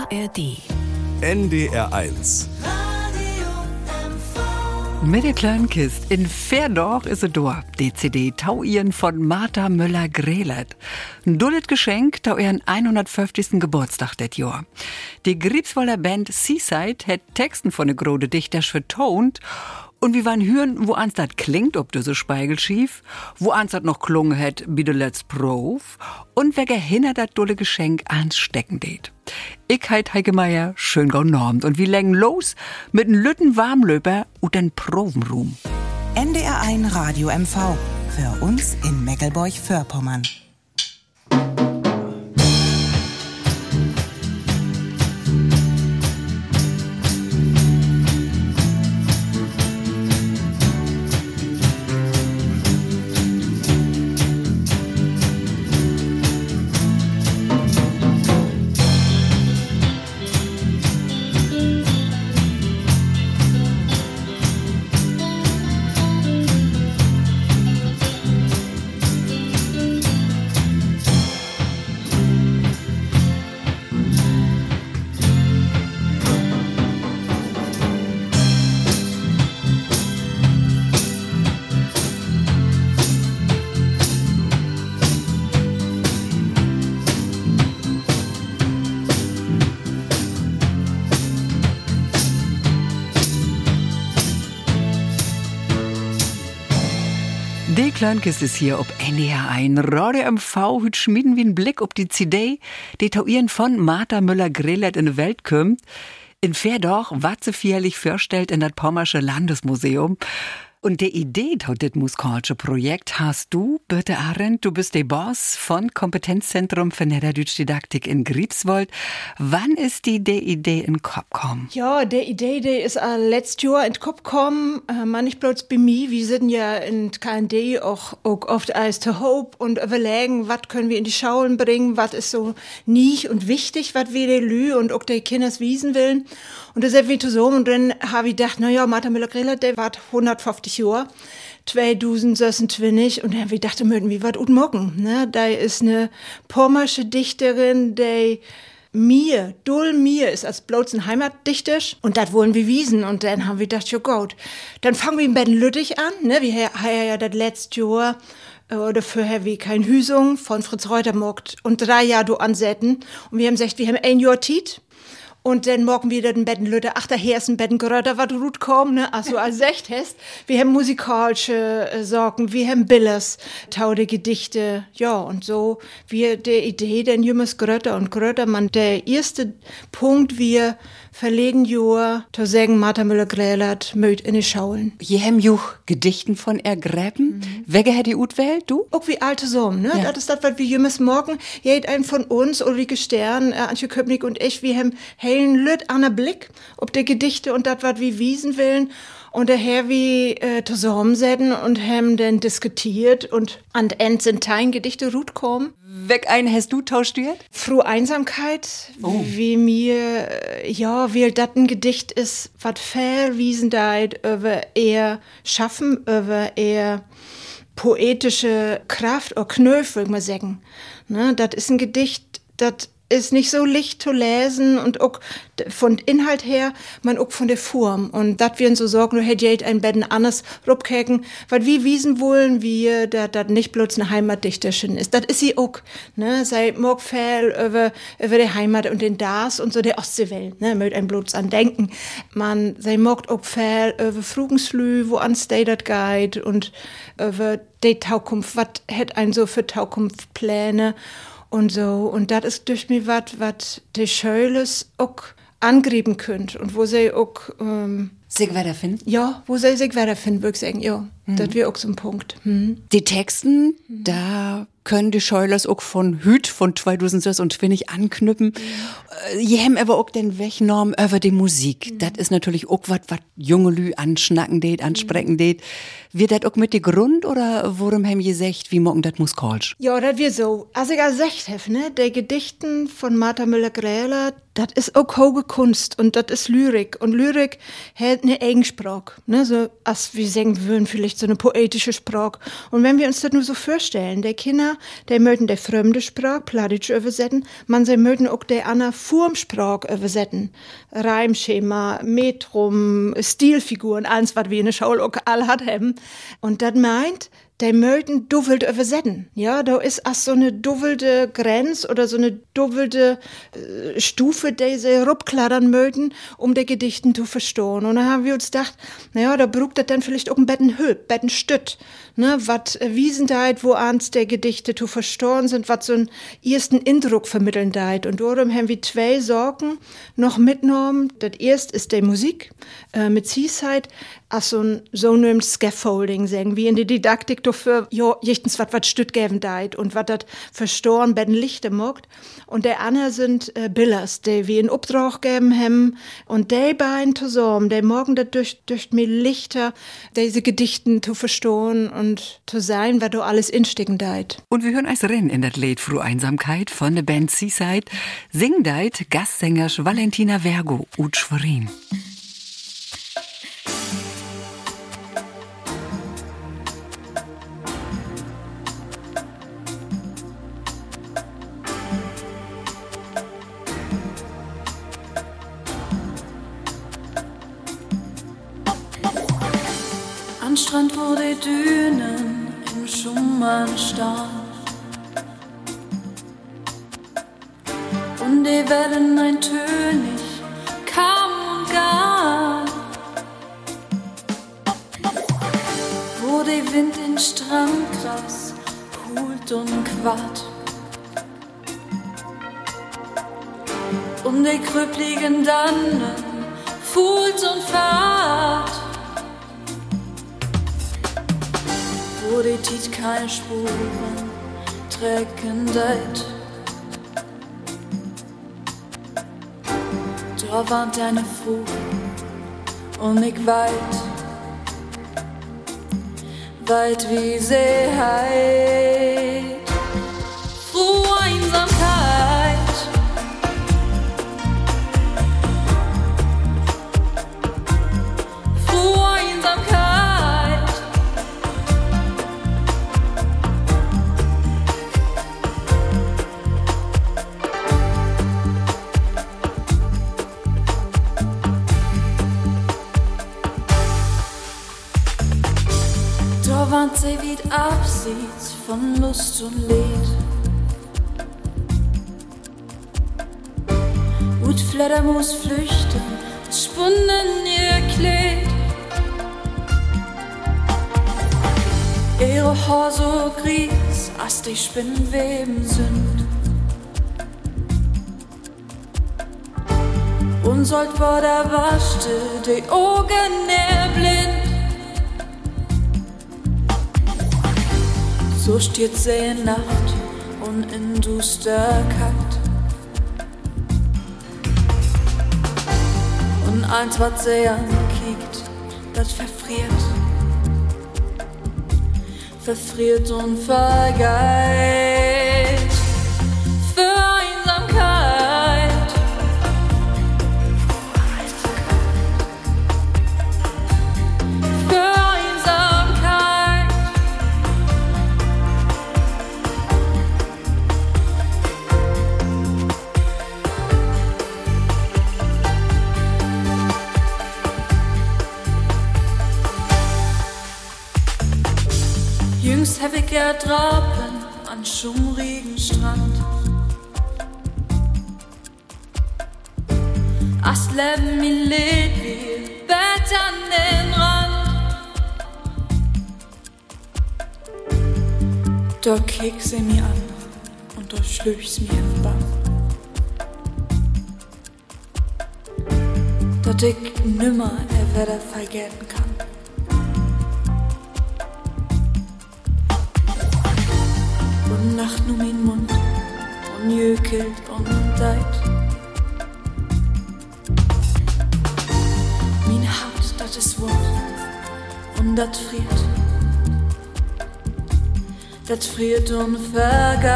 ARD. NDR1. Mit der kleinen Kist in Verdorch ist es da. Die CD Tauieren von Martha Müller-Grelert. Ein dulles Geschenk tau ihren 150. Geburtstag das Jahr. Die Griebswalder Band Seaside hat Texten von der grode Dichters vertont. Und wir waren hören, wo ans das klingt, ob das so Speigelschief, wo ans das noch klungen hat, wie de Let's Proof, und wer gehinner das dulle Geschenk ans Stecken det. Ich heit Heike Meier, schön genormt, und wir legen los mit n Lütten Warmlöper und den Provenroom. NDR1 Radio MV. Für uns in Meckelburg-Vorpommern. Die Kleinkist ist hier ob NDR1 Radio MV. Hüt schmieden wie ein Blick ob die CD, die Tauieren von Martha Müller-Grelert in die Welt kommt. In Verdorch, wat sie vierlich vorstellt in das Pommersche Landesmuseum. Und die Idee zu dit musikalsche Projekt hast du, Birte Arendt, du bist der Boss von Kompetenzzentrum für Niederdütsch-Didaktik in Griebswald. Wann ist die Idee in den Kopf gekommen? Ja, die Idee ist letztes Jahr in den Kopf gekommen. Man nicht bloß bei mir, wir sind ja in KND auch oft als to hope und überlegen, was können wir in die Schauen bringen, was ist so nicht und wichtig, was wir die Lü und auch die Kinders wiesen wollen. Und das ist wie so, und dann habe ich gedacht, naja, Martha Müller-Grelert, der war 150 Jahre, 2026, und dann habe ich gedacht, möchten wir was gut machen, ne? Da ist eine pommersche Dichterin, die mir ist als bloß ein Heimatdichter, und das wollen wir wiesen. Und dann haben wir gedacht, ja gut, dann fangen wir in Betten-Lüttich an, ne? Wir haben ja das letzte Jahr oder vorher wie kein Hüsung von Fritz Reuter mogt und 3 Jahre do ansetzen. Und wir haben gesagt, wir haben 1 Jahr Tiet. Und dann morgen wieder den Bettenlütte. Ach, daher ist ein Bettengerötter, was du gut komm, ne? Also, als echt hast. Wir haben musikalische Sorgen, wir haben Billers, taude Gedichte. Ja, und so, wir, die Idee, den jümmes Grötter und Grötter, man, der erste Punkt, wir verlegen Jahr, zu sagen, Martha Müller-Grelert, mögt in die Schaulen. Je hem juch Gedichten von ergräben. Wege hätt die Utwählt, du? Auch wie alte Sohn, ne? Ja. Das ist das, was wir jümmes morgen, jeder ein von uns, Ulrike Stern, Antje Köpnick und ich, wir haben hellen Lüt an der Blick, ob die Gedichte und das, was wir wiesen willen. Und daher wie zusammensetzen und haben dann diskutiert und an End sind tein Gedichte gut kommen. Weg ein hast du taustiert? Frohe Einsamkeit, wie mir, ja, wie das ein Gedicht ist, was verwiesen deit über eher Schaffen, über eher poetische Kraft oder Knöpfe, würde ich mal sagen. Ne, das ist ein Gedicht, das ist nicht so leicht zu lesen und auch von Inhalt her, man auch von der Form. Und dat wir so sorgen, du hätt ein Betten anders rupkäken, weil wir wiesen wollen, wir, dat nicht bloß eine Heimatdichterchen ist. Dat ist sie auch, ne, sei mag viel über die Heimat und den Das und so der Ostseewelt, ne, mögt ein bloß an denken. Man, sei mag auch viel über Frugenslü, wo an stay dat geht und über die Taukunft, wat hätt ein so für Taukunftpläne und so. Und das ist durch mich was die Schöles auch angrieben könnt und wo sie auch Sich weiterfinden? Ja, wo sie sich weiterfinden, würde ich sagen, ja. Das wäre auch so ein Punkt. Die Texten, da können die Scheulers auch von Hüt von 2020 anknüpfen. Je haben aber auch den Wegnorm über die Musik. Das ist natürlich auch was junge Lü anschnacken det, ansprechen det. Wird das auch mit die Grund oder worum haben je gesagt, wie morgen das musikalsch? Ja, das wird so. Als ich gesagt habe, ne, die Gedichten von Martha Müller-Grelert, das ist auch hohe Kunst und das ist Lyrik. Und Lyrik hat eine Eigensprache. Ne, so, als wir sagen würden, vielleicht Gedicht, so eine poetische Sprache. Und wenn wir uns das nur so vorstellen, die Kinder, die möchten der fremde Sprache, Plattdeutsch übersetzen, man sie möchten auch der andere Formsprache übersetzen. Reimschema, Metrum, Stilfiguren, alles, was wir in der Schule auch alle haben. Und das meint, die möchten dubbelt übersetzen. Ja, da ist auch so eine dubbelte Grenze oder so eine dubbelte Stufe, die sie rupkladdern möchten, um die Gedichten zu verstehen. Und dann haben wir uns gedacht, naja, da braucht das dann vielleicht auch ein Bettenstütt, ne, was wiesen deit, wo ans der Gedichte zu verstehen sind, was so einen ersten Eindruck vermitteln deit. Und darum haben wir 2 Sorgen noch mitgenommen. Das erste ist die Musik, mit Seaside, als so einem Scaffolding, sagen wir in der Didaktik dafür, ja, jichtens was Stütt geben deit und was das verstoren bei den Lichter mogt. Und der andere sind Billers, die wir in Auftrag geben haben. Und die beiden zusammen, die morgen das durch mir Lichter, diese Gedichten zu verstehen und zu sein, was du alles instecken deit. Und wir hören als Rennen in das Lied Frohe Einsamkeit von der Band Seaside. Sing deit Gastsängers Valentina Vergo ut Schwerin. Am Strand, wo die Dünen im Schumann stehen und die Wellen eintönig kamen und gar, wo der Wind den Strandgras pult und quatt und die krüppligen Dannen fuhlt und fahrt, wo die Tiet keine Spuren trecken deit. Da warnt eine Fuhr und ich weit wie See heit. Frohe Einsamkeit, frohe Einsamkeit. Da warnt sie wie abseits von Lust und Lied. Und Fledermaus flüchten, spunnen ihr Kleid. Ihre Haar so gries, als die Spinnenweben sind. Und sollt vor der Waschte die Augen näher blind. So steht sie in Nacht und in Dusterkeit. Und eins, was sie ankickt, das verfriert und vergeht. Für Einsamkeit, für Einsamkeit. Jüngst hab ich ertrapen an schummrigen Strand. Ast Leben mir lädt wie Bett an den Rand. Da kick sie mir an und da schlüpf's mir im Bann. Dat ich nimmer wieder vergessen kann. Und Nacht nur mein Mund und jökelt und deit. Mein Hart, dat ist wund und dat friert und vergeht.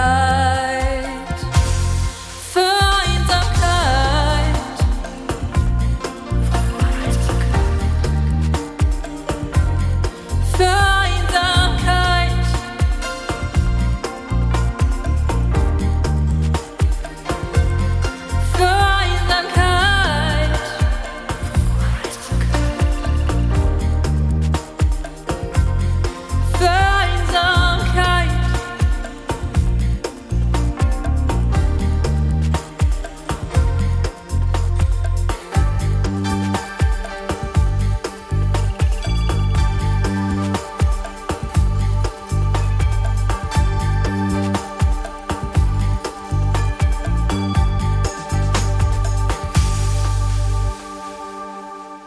Für Einsamkeit, für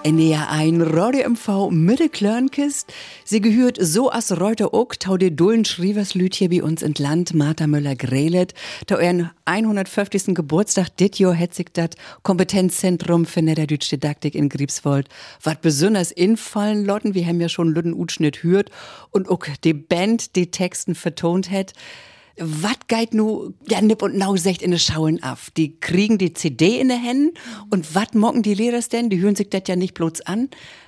NDR1 Radio MV Mitte Klörnkist. Sie gehört so as Reuter auch, tau de dullen Schrieverslüt hier bei uns in Land, Martha Möller-Grelet. Tau ihren 150. Geburtstag dit Jahr hat sich dat Kompetenzzentrum für Niederdeutsche Didaktik in Griebswold wat besonders infallen lotten. Wir haben ja schon Lütten Utschnitt hört und auch die Band die Texten vertont hat. Wat geit nu der Nipp und Nau secht in de Schauen af? Die kriegen die CD in de Händen und wat mocken die Lehrers denn? Die hören sich das ja nicht bloß an.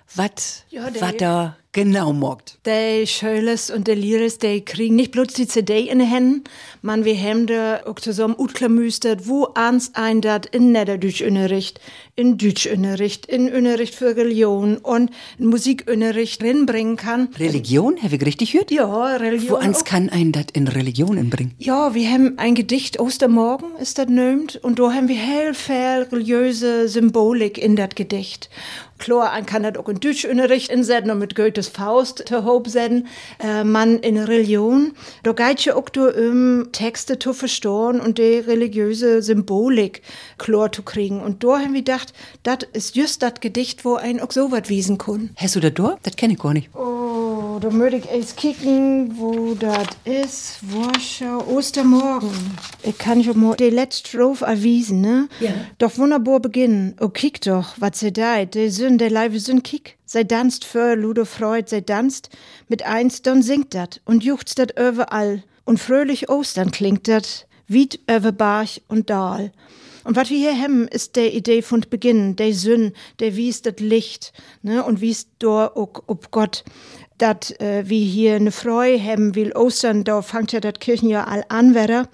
Wat da genau mockt? Die Schülers und die Lehrers, die kriegen nicht bloß die CD in de Händen, man wir haben da auch zusammen utklamüstert, wo ans ein dat in Niederdeutschunterricht, in Deutschunterricht, in Unterricht für Religion und in Musikunterricht reinbringen kann. Religion? Habe ich richtig gehört? Ja, Religion. Wo ans kann ein dat in Religion bringen? Ja, wir haben ein Gedicht, Ostermorgen ist das nömt, und da haben wir heel viel religiöse Symbolik in dat Gedicht. Klar, man kann das auch in Deutschunterricht insetzen und mit Goethes Faust zu Hope setzen. Man in Religion, da geht ja auch Texte zu verstehen und die religiöse Symbolik klar zu kriegen. Und da haben wir gedacht, das ist just das Gedicht, wo ein auch so was wiesen kann. Hast du das da? Das kenne ich gar nicht. Oh, da möchte ich erst kicken, wo das ist. Warschau, Ostermorgen. Ich kann schon mal die letzte Strophe erwiesen, ne? Ja. Doch wunderbar beginnen. Oh, kick doch, was sie da, die Sünde, der Leibe Sünd, kick. Sei danst für Ludo Freud, sei danst mit eins, dann singt dat und juchzt dat überall. Und fröhlich Ostern klingt dat, wied über Barch und Dal. Und was wir hier haben, ist der Idee von Beginn, der Sünn, der wies dat Licht, ne, und wies da auch ob Gott, dat wie hier ne Freu haben will Ostern, da fangt ja dat Kirchenjahr all an, wieder.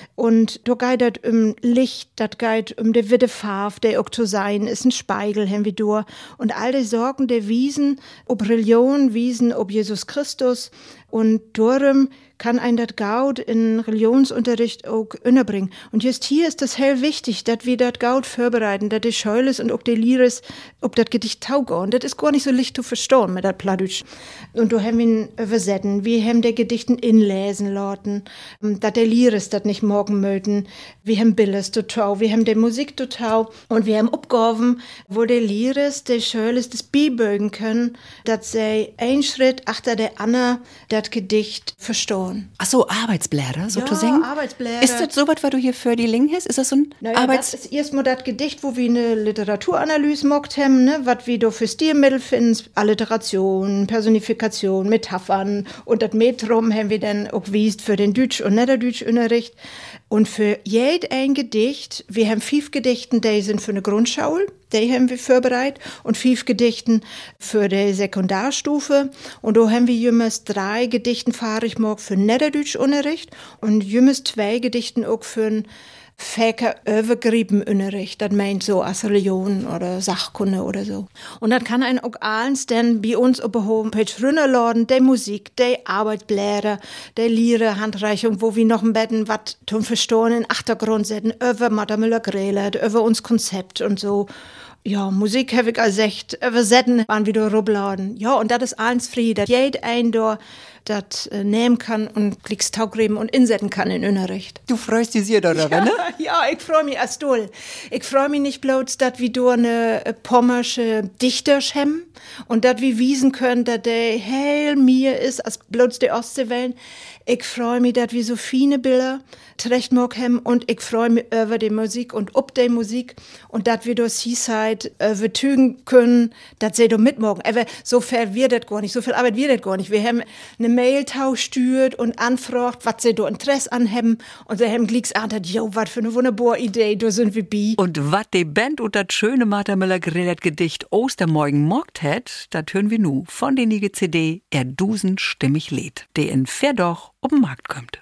Und da geht das Licht, das geht de witte Farbe, der auch zu sein, ist ein Spiegel, haben wir durch. Und all die Sorgen, der wiesen, ob Religion, wiesen, ob Jesus Christus. Und darum kann ein das Gaud in Religionsunterricht auch unterbringen. Und just hier ist das hell wichtig, dass wir das Gaud vorbereiten, dass die Scheules und auch die Lieres, ob das Gedicht taugt. Und das ist gar nicht so leicht zu verstehen mit das Plattdeutsch. Und da haben wir ihn übersetzen. Wir haben die Gedichten inlesen lassen, dass die Lieres das nicht morgen möchten. Wir haben Bildes total, wir haben die Musik total und wir haben Aufgaben, wo die Lieres, die Scheules das beibögen können, dass sie einen Schritt achter der Anna das Gedicht verstehen. Ach so, Arbeitsblätter, so ja, zu singen? Arbeitsblätter. Ist das so was, was du hier für die Ling hast? Ist das so ein Das ist erstmal das Gedicht, wo wir eine Literaturanalyse gemacht haben, ne? Was wir da für Stilmittel finden, Alliteration, Personifikation, Metaphern und das Metrum haben wir dann auch gewiesen für den Deutsch- und Niederdeutschunterricht. Und für ein Gedicht, wir haben 5 Gedichten, die sind für eine Grundschule, die haben wir vorbereitet, und 5 Gedichten für die Sekundarstufe. Und da haben wir jümmers 3 Gedichten fahrig mag für Niederdeutschunterricht und jümmers 2 Gedichten auch für ein Fäker Übergriebenunterricht, das meint so als Religion oder Sachkunde oder so. Und das kann ein auch alles denn bei uns auf der Homepage runterladen, die Musik, die Arbeitsblätter, die Lieder, Handreichung, wo wir noch ein bisschen was zum Verstehen in Achtergrund setzen, über Martha Möller-Grelet, über uns Konzept und so. Ja, Musik habe ich als echt übersetzen, waren wieder rubladen. Ja, und das ist alles frei, dass jeder ein da das nehmen kann und klickst Taugreben und insetzen kann in Unterricht. Du freust dich sehr darüber, ja, ne? Ja, ich freue mich als doll. Ich freue mich nicht bloß, dass wir da eine pommersche Dichter haben und dass wir wiesen können, dass der hell mir ist, als bloß die Ostseewellen. Ich freue mich, dass wir so viele Bilder zurecht haben und ich freue mich über die Musik und ob die Musik und dass wir durch Seaside vertügen können, dass sie da mitmachen. Aber so viel wird das gar nicht, so viel Arbeit wird das gar nicht. Wir haben eine Mail-Tausch stört und anfragt, was sie da Interesse an haben und sie haben gleich gesagt, jo, was für eine wunderbare Idee, da sind wir bei. Und was die Band und das schöne Martha Möller-Grelet Gedicht Ostermorgen mockt hat, das hören wir nu von der Nige CD Erdusen stimmig Lied, der in Verdorch auf den Markt kommt.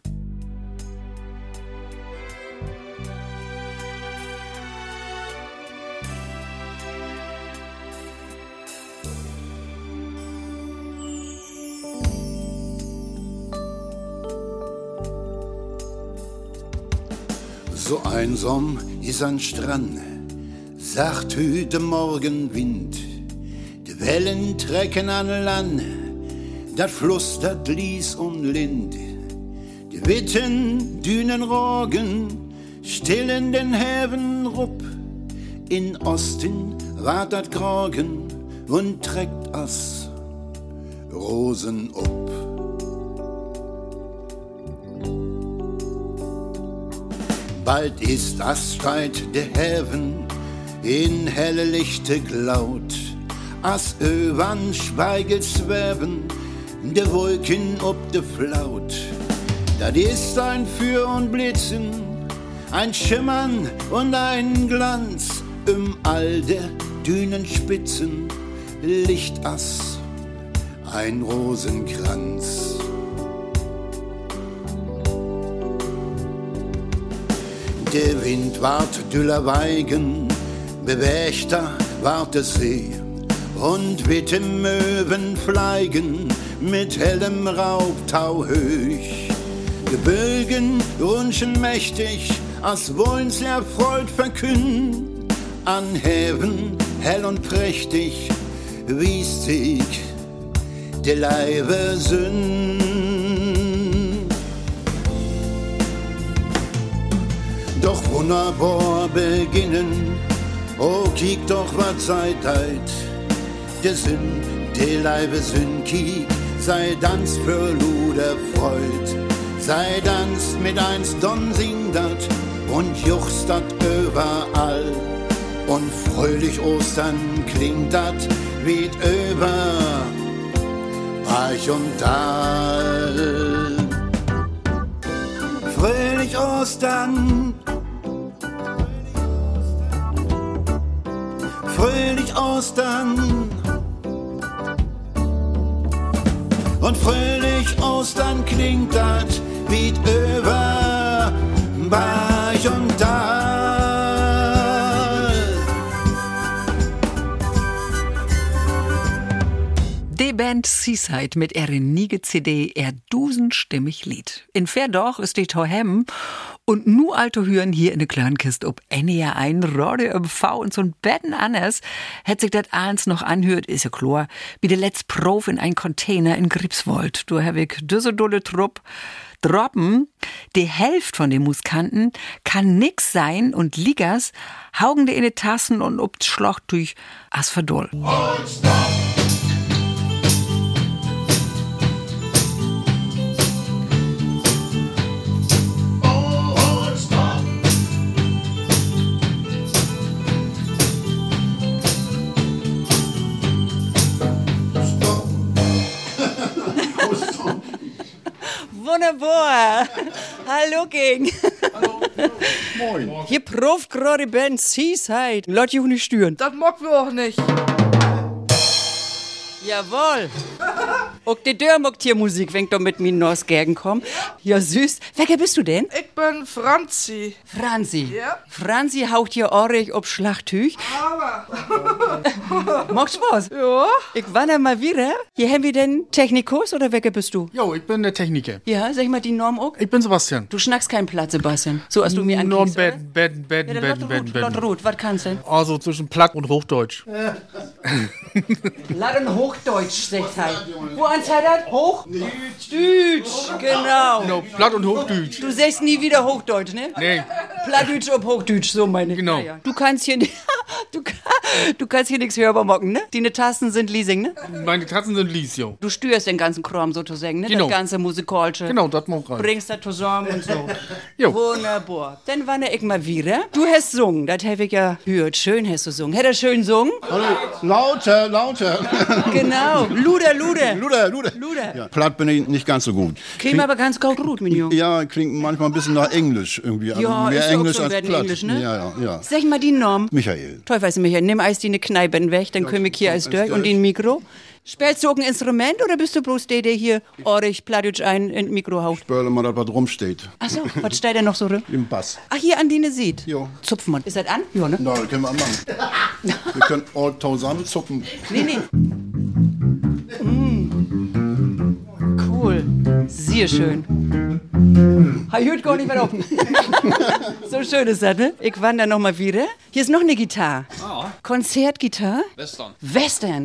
So einsam ist ein Strand, sagt heute Morgenwind. Die Wellen trecken an Land, dat Fluss, dat Lies und Lind. Die Witten, Dünen, Rogen, stillen den Heaven rupp. In Osten ward dat Krogen, und trägt as Rosen up. Bald ist as Streit de Heaven in helle Lichte glaut, as öwan Schweigel swerven de Wolken ob de Flaut. Dat ist ein Für und Blitzen, ein Schimmern und ein Glanz, all der Dünenspitzen Lichtass, ein Rosenkranz. Der Wind ward düller Weigen, bewächter ward der See, und witte Möwen fleigen mit hellem Raubtau höch. Die Bögen runschen mächtig, als wollen's Erfreut verkünden, an Häfen hell und prächtig wies sich der Leibe Sünn. Doch wunderbar beginnen, oh kiek doch wat seid heit, der Sinn, der Leibe Sünn kiek, sei Danz für Luder Freud, sei Danz mit eins Don sing dat und juchst dat überall. Und fröhlich Ostern klingt dat wie über Reich und Tal. Fröhlich Ostern, fröhlich Ostern. Und fröhlich Ostern klingt dat wie über Reich und Tal. Die Band Seaside mit ihrer niege CD, ihr dusenstimmig Lied. In Verdorch ist die Tohem und nu alte Hüren hier in der Klörnkist ob NDR ein Radio MV und so ein Betten anders. Hätt sich das eins noch anhört, ist ja klar, wie der letzte Prof in ein Container in Gripswold. Du hab ich düsse dolle Trupp droppen. Die Hälfte von den Musikanten kann nix sein und Ligas haugen die in die Tassen und ob's Schlochtuch as verdoll. Wunderbar. Hallo, King. Hallo. Moin. Hier proft gerade Band Seaside. Lass dich nicht stören. Das mag wir auch nicht. Jawohl. Auch die Dörr mockt hier Musik, wenn du mit mir nach Gergen komm. Ja, süß. Welcher bist du denn? Ich bin Franzi. Franzi. Ja. Franzi haucht hier Ohrich ob Schlachttüch. Aber. Macht Spaß. Ja. Ich wandere mal wieder. Hier haben wir den Technikus oder welcher bist du? Jo, ich bin der Techniker. Ja, sag ich mal die Norm auch. Ich bin Sebastian. Du schnackst keinen Platz, Sebastian. So hast du mir Nur ankiekst, oder? Bed. Rot, was kannst du denn? Also zwischen Platt und Hochdeutsch. Laut und Hochdeutsch, sagt halt. Wo anzeigt das? Hoch? Deutsch, genau. No, Platt und Hochdeutsch. Du sagst nie wieder Hochdeutsch, ne? Nee. Plattdeutsch ob Hochdeutsch, so meine ich. Genau. Ja, ja. Du kannst hier du kannst hier nichts hörbar mocken, ne? Die Tasten sind Leasing, ne? Meine Tatzen sind lies, jo. Du störst den ganzen Kram sozusagen, ne? Genau. Das ganze musikalische. Genau, das mag rein. Bringst das zusammen und so. Jo. Wunderbar. Dann wandere ich mal wieder. Du hast gesungen, das habe ich ja gehört. Schön hast du gesungen. Hätt er schön gesungen? Lauter. Genau. Luder. Luder. Ja, Platt bin ich nicht ganz so gut. Klingt aber ganz gut mit mir. Ja, klingt manchmal ein bisschen nach Englisch irgendwie. Also Ja, mehr ist Englisch auch so als ein Platt. Englisch, ne? Ja. Sag mal die Norm. Michael. Teufel, Michael, nimm Eis die eine Kneipen weg, dann können wir hier alles durch und den Mikro. Spielst du auch ein Instrument oder bist du bloß der hier Ohrich, Plattdeutsch ein in Mikro haut? Spörle mal, dass was rumsteht. Achso, was steht denn noch so rum? Im Bass. Ach, hier an die sieht. Jo. Zupfen wir. Ist das an? Ja, ne? Na, das können wir machen. Wir können all zusammen zucken. Nee. Cool. Sehr schön. Ich hört gar nicht mehr offen. So schön ist das, ne? Ich wandere noch mal wieder. Hier ist noch eine Gitarre. Konzertgitarre. Western.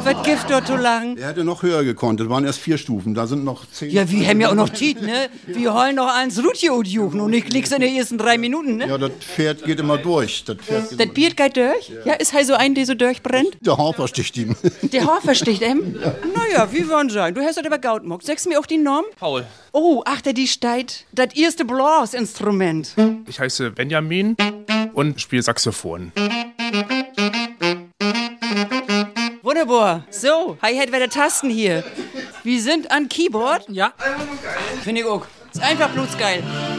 Was gibt dort so lang? Er hätte noch höher gekonnt, das waren erst 4 Stufen, da sind noch 10. Ja, wir haben ja auch noch Tiet, ne? Wir heulen noch eins Rutje und juchen und ich klick's in den ersten 3 Minuten, ne? Ja, das Pferd geht immer durch. Das Bier geht durch? Ja, ist halt so ein, der so durchbrennt? Der Hafer sticht ihm. Der Hafer sticht ihm? Ja. Naja, wie wollen sein? Du hast doch aber Gautmuck. Sagst du mir auch die Norm? Paul. Oh, ach, die steigt. Das erste Blasinstrument. Ich heiße Benjamin und spiele Saxophon. Wunderbar. So, Hi-Hat wieder Tasten hier. Wir sind an Keyboard. Ja. Finde ich auch. Ist einfach blutsgeil.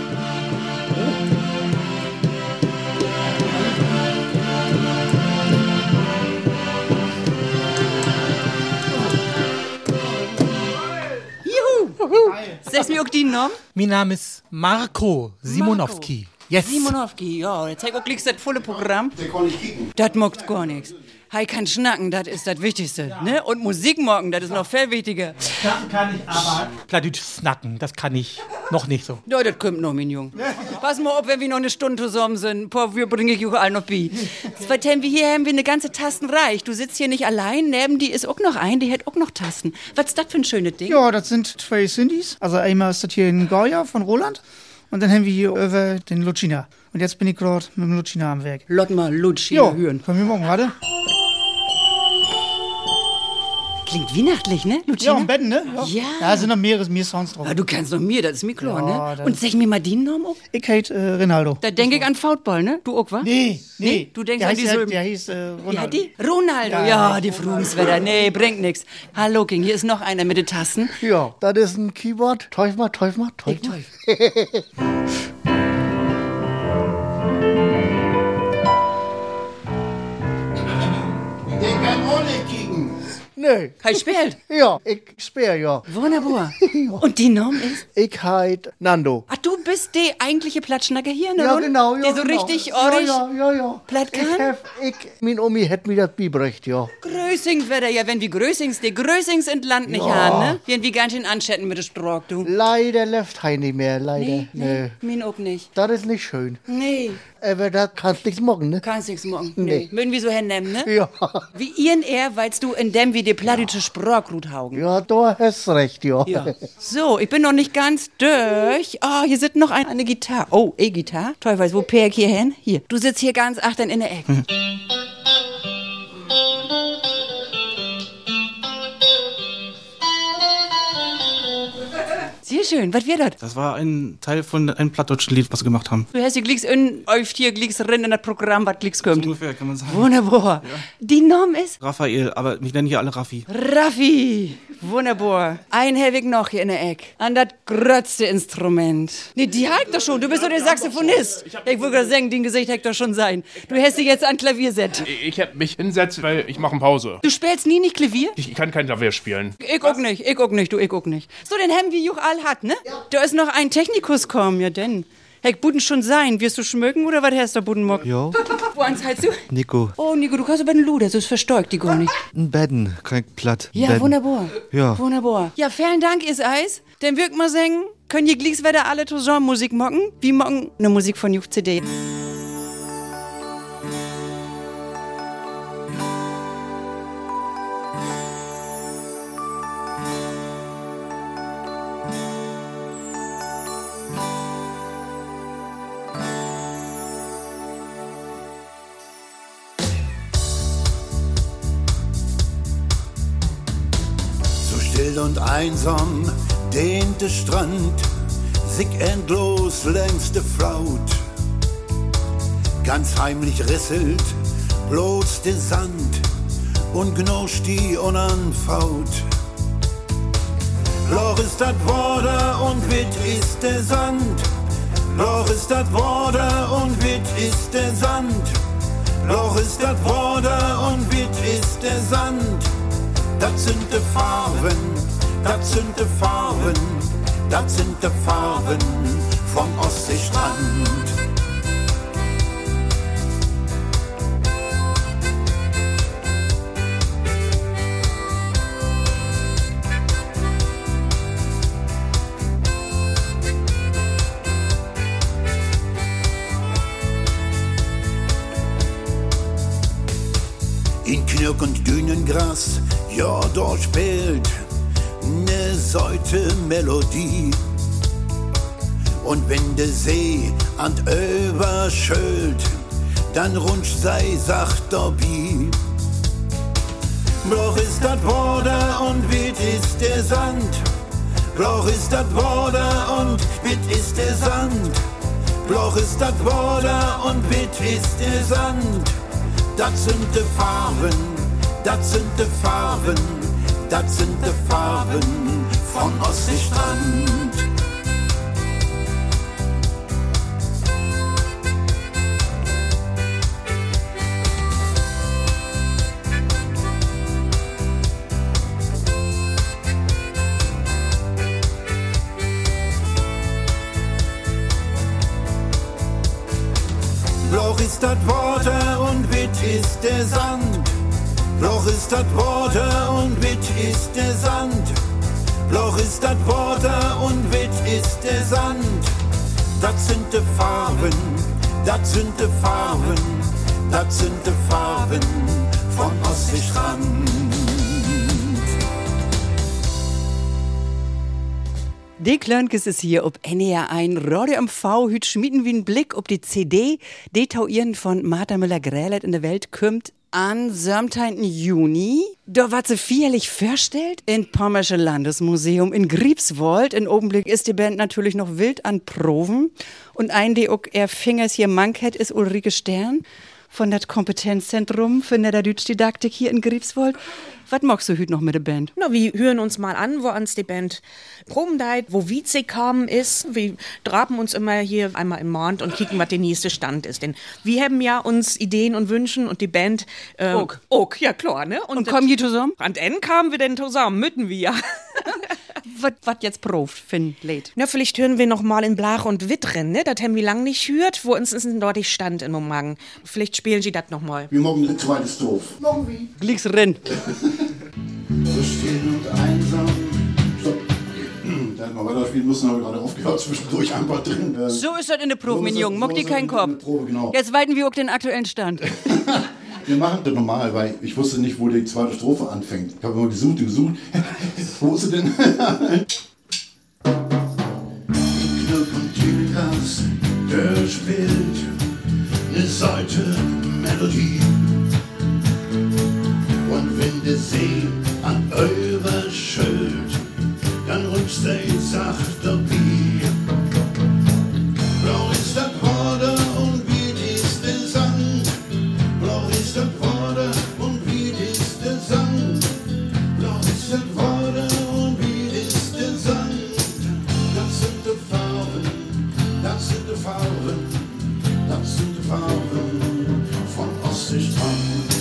Sagst du mir auch die Norm? Mein Name ist Marco Simonowski. Yes. Simonowski, ja. Der zeigt auch gleich das volle Programm. Der kann nicht kicken. Das mockt gar nichts. Hei kann schnacken, das ist das Wichtigste. Ne? Und Musik mocken, das ist noch viel wichtiger. Das kann ich aber. Plattdeutsch snacken, das kann ich noch nicht so. Ja, das kommt noch, mein Jung. Pass mal auf, wenn wir noch eine Stunde zusammen sind. Boah, wir bringen ich auch alle noch bei. Hier haben wir eine ganze Tastenreich. Du sitzt hier nicht allein, neben die ist auch noch ein, die hat auch noch Tasten. Was ist das für ein schönes Ding? Ja, das sind 2 Synthes. Also einmal ist das hier ein Goya von Roland. Und dann haben wir hier über den Lucina. Und jetzt bin ich gerade mit dem Lucina am Werk. Lot mal Lucina hören. Können wir morgen, warte. Klingt weihnachtlich, ne, Lucina? Ja, im Bett, ne? Ja. Da sind noch mehr Songs drauf. Ja, du kannst noch mehr, das ist mir klar, Ja, ne? Und sag mir mal die Norm auch. Ich heite Ronaldo. Da denke ich an Football, ne? Du auch, wa? Nee. Du denkst Der an die so... Der hieß Ronaldo. Wie hat die? Ronaldo, ja die Frugenswetter. Nee, bringt nix. Hallo, King, hier ist noch einer mit den Tasten. Ja, das ist ein Keyboard. Teuf mal. Den kann ohne kicken. Nee. Kai spielt? Ja, ich spiele, ja. Wunderbar. Und die Norm ist? Ich heit Nando. Ach, du bist der eigentliche Platschnacker hier, ne? Ja, genau, ja. Der so genau. richtig orisch Ja. platt kann? Min Omi hätt mir das bibrecht, ja. Größings wäre ja, wenn wir Größings in Land nicht haben, ne? Wenn wir ganz schön anschätzen mit der Strock, du. Leider läuft Hei nicht mehr, leider. Nee, min auch nicht. Das ist nicht schön. Nee. Aber das kannst nichts morgen, ne? Kannst nichts morgen. Nee. Mögen wir so hinnehmen, ne? Ja. Wie ihren weilst du in dem wie die plattische Sprachgut haugen. Ja, da hast recht, ja. So, ich bin noch nicht ganz durch. Oh, hier sitzt noch eine Gitarre. Oh, E-Gitarre. Toll, weiß, wo per ich hier hin? Hier. Du sitzt hier ganz achtern in der Ecke. Sehr schön. Was wird das? Das war ein Teil von einem plattdeutschen Lied, was wir gemacht haben. Du hast die Glicks in rein in das Programm, was Glicks kommt. So ungefähr, kann man sagen. Wunderbar. Ja. Die Norm ist? Raphael, aber mich nennen hier alle Raffi. Raffi. Wunderbar. Ein Helwig noch hier in der Ecke. An das grötzte Instrument. Nee, die halt doch schon. Du bist doch der Saxophonist. Ich wollte gerade sagen, dein Gesicht hätte doch schon sein. Du hast dich jetzt an Klavier set. Ich hab mich hinsetzt, weil ich mache Pause. Du spielst nie nicht Klavier? Ich kann kein Klavier spielen. Ich auch nicht, du, ich auch nicht. So, den haben wir Juch all hat, ne? Ja. Da ist noch ein Technikus kommen, ja denn. Heck, Buden schon sein. Wirst du schmücken oder was hast du, Budenmock? Ja. Wo eins heißt du? Nico. Oh, Nico, du kannst aber den Luder, sonst verstärkt die gar nicht. Ein Betten, krank platt. Ja, Betten. wunderbar. Ja. Wunderbar. Ja, vielen Dank, ist Eis. Dann wirkt mal sagen, können ihr gleich wieder alle zusammen Musik mocken? Wie mocken? Eine Musik von Juch CD. Still und einsam dehnt der Strand sich endlos längs der Flaut. Ganz heimlich risselt bloß der Sand und gnuscht die unanfaut. Loch ist das Water und wit ist der Sand. Loch ist das Water und wit ist der Sand. Loch ist das Water und wit ist der Sand. Das sind die Farben, das sind die Farben, das sind die Farben vom Ostseestrand. In Knirk und Dünengras, ja, dort spielt ne Seite Melodie. Und wenn de See an überschölt, dann runsch sei sacht dabei. Bloch ist dat Border und wit ist der Sand. Bloch ist dat Border und wit ist der Sand. Bloch ist dat Border und wit ist der Sand. Dat sind de Farben, dat sind de Farben, dat sind de Farben von Ostseestrand. Bloch ist dat Water und wit ist der Sand. Bloch ist dat Water und wit ist der Sand. Bloch ist dat Water und wit ist der Sand. Dat sind de Farben, dat sind de Farben, dat sind de Farben von Ostseestrand. Die Klönkes ist hier ob NDR1 Radio MV. Hüt schmieden wie ein Blick ob die CD. Die Tauieren von Martha Müller-Grälet in der Welt kommt an 17. Juni. Da wat sie vierlich vorstellt in Pommersche Landesmuseum in Griebswold. In Augenblick ist die Band natürlich noch wild an Proben. Und ein, die auch er Fingers hier manket, ist Ulrike Stern von das Kompetenzzentrum für Niederdütsch-Didaktik hier in Griebswold. Was magst du heute noch mit der Band? Na, wir hören uns mal an, wo uns die Band proben deit, wo Wietze kam ist. Wir drapen uns immer hier einmal im Monat und kicken, was der nächste Stand ist. Denn wir haben ja uns Ideen und Wünschen und die Band auch, ja klar, ne? Und kommen die zusammen? An Ende kamen wir denn zusammen, mütten wir ja. Was jetzt probt, Finn, lädt? Na, vielleicht hören wir noch mal in Blach und Wittrin, ne? Das haben wir lang nicht gehört, wo uns ist ein dort Stand in Magen. Vielleicht spielen sie das noch mal. Wir morgen ein zweites Dorf. Morgen wie? Glieks renn. So still und einsam. Stopp. Da hätten wir weiterspielen müssen, haben wir gerade aufgehört, zwischendurch einfach drin. So ist das in der Probe, mein Junge. Mock dir keinen Kopf. Probe, genau. Jetzt weiten wir auch den aktuellen Stand. Wir machen das normal, weil ich wusste nicht, wo die zweite Strophe anfängt. Ich habe immer gesucht. Wo ist sie denn? Knirk und Dünengras, der spielt eine Seite Melodie. Und wenn der See an überschölt, dann rutscht der sacht dabei. Blau ist das Border und wie ist der Sand. Blau ist das Border und wie ist der Sand. Blau ist das Border und wie ist der Sand. Das sind die Farben, das sind die Farben, das sind die Farben von Ostseestrand.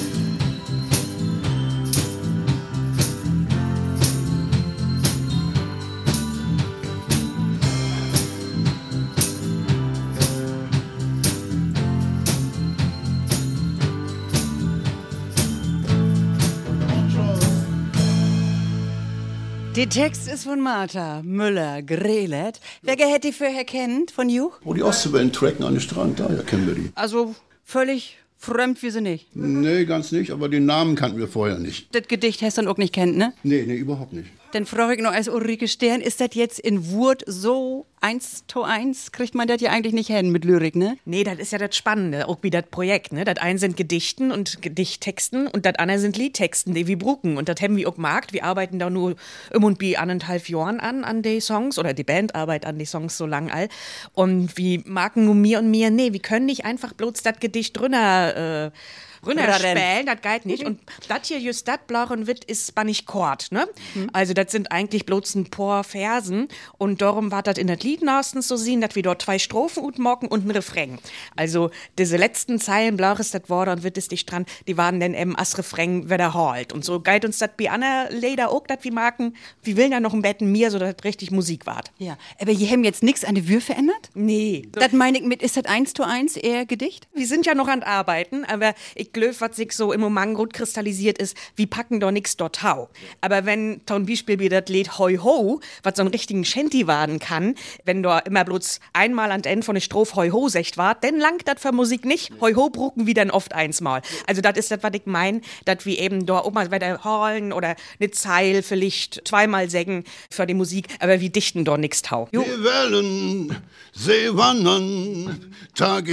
Der Text ist von Martha Müller-Grälet. Wer hätte die vorher kennt von Juch? Wo die Ostseewellen tracken an den Strand, daher kennen wir die. Also völlig fremd wie sie nicht. Nee, ganz nicht, aber den Namen kannten wir vorher nicht. Das Gedicht hast du dann auch nicht kennt, ne? Nee, überhaupt nicht. Dann frage ich noch als Ulrike Stern, ist das jetzt in Wurt so 1:1? Kriegt man das ja eigentlich nicht hin mit Lyrik, ne? Nee, das ist ja das Spannende, auch wie das Projekt, ne? Das eine sind Gedichten und Gedichttexten und das andere sind Liedtexten, die wir brucken. Und das haben wir auch gemerkt. Wir arbeiten da nur und bi 1,5 Jahren an die Songs, oder die Band arbeitet an die Songs so lang all. Und wir marken nur mir und mir, nee, wir können nicht einfach bloß das Gedicht drunter spielen, das geht nicht. Und das hier, just das, Blauch und Witt, ist Spanisch Chord, ne? Also das sind eigentlich bloß ein paar Versen und darum war das in das Lied meistens so sehen, dass wir dort 2 Strophen utmocken und ein Refrain. Also diese letzten Zeilen, Blauch ist das Wort und Witt ist die Strand, die waren dann eben als Refrain wiederholt. Und so geht uns das bei anderen Lieder auch, dass wir marken, wir will da noch ein Betten mir, so dass das richtig Musik ward. Ja, aber ihr haben jetzt nichts an der Wür verändert? Nee. Das meine ich mit, ist das 1:1 eher Gedicht? Wir sind ja noch an Arbeiten, aber ich glaube, was sich so im Moment gut kristallisiert ist, wir packen doch nix dort hau. Aber wenn zum Beispiel wie das Lied Hoi Ho, was so einen richtigen Shanty werden kann, wenn da immer bloß einmal an Ende von der Strophe Hoi Ho secht war, dann langt das für Musik nicht. Hoi Ho brucken wir dann oft einsmal. Also das ist das, was ich mein, dass wir eben da auch mal wieder holen oder eine Zeil vielleicht zweimal sägen für die Musik, aber wir dichten doch nix hau. Die Wellen, sie wandern, Tag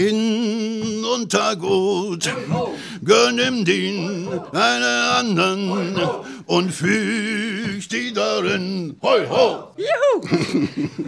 in und Tag out. Gönn im Dien einen anderen und füg die darin. Hoi ho! Juhu!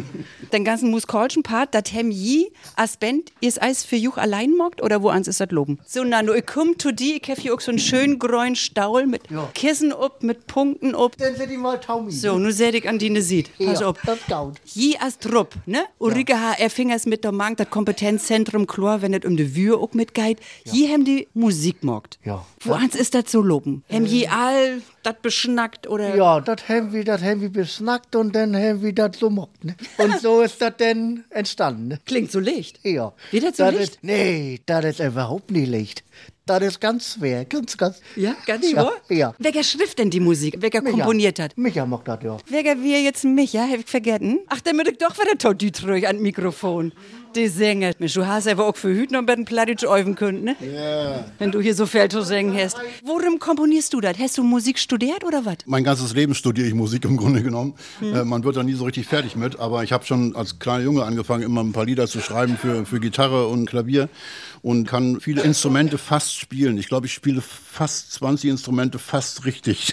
Den ganzen musikalischen Part, das hem je als Band ist Eis für Juch allein mockt oder wo ans ist das loben? So, na, nur ich komm zu die, ich hab hier auch so einen schönen grünen Staul mit Kissen up, mit Punkten up. Dann sind die mal Taumi. So, nu seh ich an die ne sieht. Pass auf. Das gaut. Je als Trupp, ne? Ulrike HR Fingers mit der Mank, das Kompetenzzentrum Chlor, wenn es um die Wür auch mitgeht. Je hem die Musik mockt. Ja. Wo ans ist das so loben? Hem je all das beschnackt oder? Ja, das haben wir besnackt und dann haben wir das so mockt. Ne? Und so ist das dann entstanden. Ne? Klingt so leicht. Ja. Wie das so leicht? Nee, das ist überhaupt nicht leicht. Das ist ganz schwer, ganz. Ja, ganz schwer? Ja. Welcher schrift denn die Musik? Welcher komponiert hat? Micha macht das, ja. Welcher wir jetzt Micha? Hab ich vergessen? Ach, dann würde ich doch wieder Todütrüch an Mikrofon. Die singet mich. Du hast aber auch für Hüten und bei den Plattdeutsch üben können, ne? Ja. Wenn du hier so viel zu singen hast. Worum komponierst du das? Hast du Musik studiert oder was? Mein ganzes Leben studiere ich Musik im Grunde genommen. Man wird da nie so richtig fertig mit, aber ich habe schon als kleiner Junge angefangen, immer ein paar Lieder zu schreiben für Gitarre und Klavier und kann viele Instrumente fast spielen. Ich glaube, ich spiele fast 20 Instrumente fast richtig.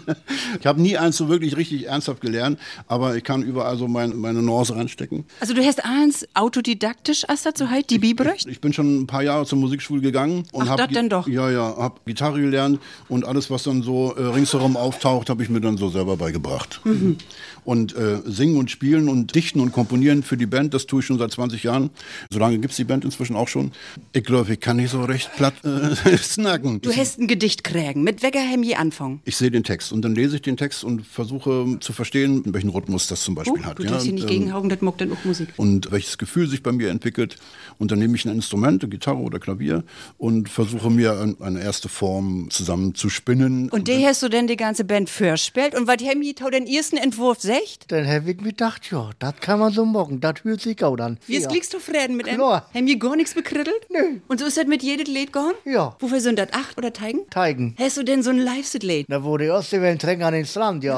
Ich habe nie eins so wirklich richtig ernsthaft gelernt, aber ich kann überall so meine Nuance reinstecken. Also du hast eins autodidaktisch, als das so halt, die Bibelrecht? Ich bin schon ein paar Jahre zur Musikschule gegangen. Und Ach, das denn doch? Ja, habe Gitarre gelernt und alles, was dann so ringsherum auftaucht, habe ich mir dann so selber beigebracht. Mhm. Und singen und spielen und dichten und komponieren für die Band, das tue ich schon seit 20 Jahren. So lange gibt es die Band inzwischen auch schon. Ich glaube, ich kann nicht so recht platt snacken. Du hast ein Gedicht kriegen. Mit welcher hem je anfangen? Ich sehe den Text und dann lese ich den Text und versuche zu verstehen, welchen Rhythmus das zum Beispiel hat. Du darfst hier nicht gegenhauen, das mag dann auch Musik. Und welches Gefühl sich bei mir entwickelt. Und dann nehme ich ein Instrument, eine Gitarre oder Klavier und versuche mir eine erste Form zusammen zu spinnen. Und die hast du denn die ganze Band vorspielt? Und was hem je den ersten Entwurf secht? Dann habe ich mir gedacht, ja, das kann man so machen, das hört sich gut an. Wie ist klickst du Frieden mit ihm? Klar. Hem je gar nichts bekrittelt? Nö. Und so ist das mit jedem Lied gegangen? Ja. Wofür sind das? 8 oder Teigen? Teigen. Hast du denn so ein Live-Set-Lied? Da wurde Ostseewellen trinken an den Strand, ja.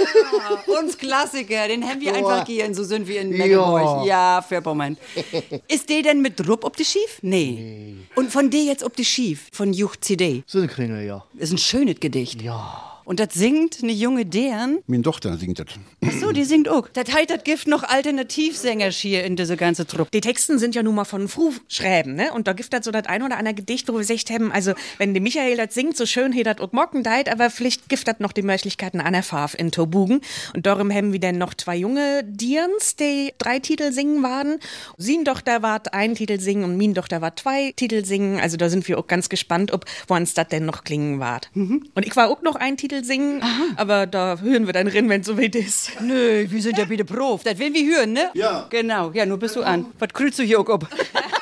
Uns Klassiker, den haben wir Ja. einfach hier, so sind wir in Mecklenburg. Ja, für Moment. Ist der denn mit Drupp ob die schief? Nee. Und von der jetzt ob die schief? Von Juch CD? Sinnkringel, ja. Ist ein schönes Gedicht. Ja. Und das singt eine junge Dern. Meine Tochter singt das. Ach so, die singt auch. Das heißt, das gibt noch Alternativsänger hier in diese ganze Truppe. Die Texten sind ja nun mal von Früh schreiben, ne? Und da gibt es so das ein oder andere Gedicht, wo wir gesagt haben, also wenn die Michael das singt, so schön hier das auch mocken deit, aber vielleicht gibt das noch die Möglichkeiten an der Farf in Tobugen. Und darum haben wir dann noch 2 junge Dirns, die 3 Titel singen waren. Sien Tochter ward 1 Titel singen und Min Tochter ward 2 Titel singen. Also da sind wir auch ganz gespannt, ob wo uns das denn noch klingen ward. Und ich war auch noch 1 Titel singen, aber da hören wir dann rein, wenn es so weit ist. Nö, wir sind ja bitte Prof. Das will wir hören, ne? Ja. Genau. Ja, nur bist du an. Was krüllst du hier auch ab?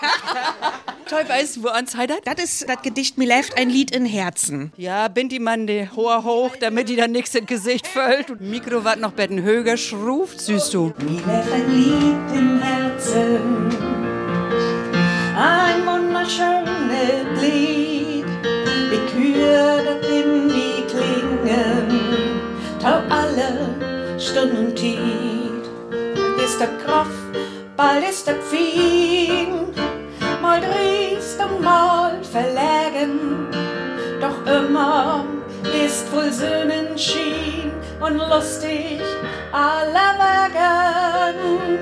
Teuf, weißt du, wo ans heidert? Das ist das Gedicht Mir läuft ein Lied in Herzen. Ja, bind die Mann die hoher hoch, damit die dann nix ins Gesicht fällt. Und Mikro wat noch betten höger schruft, süßt du. Mir läuft ein Lied im Herzen, ein wunderschönes Lied. Ich höre das in mir klingen, tau alle Stunden und Tiet. Ist das Kraft, bald ist das Fien, mal drehst und mal verlegen, doch immer ist wohl Sonnenschein und lustig aller Wagen.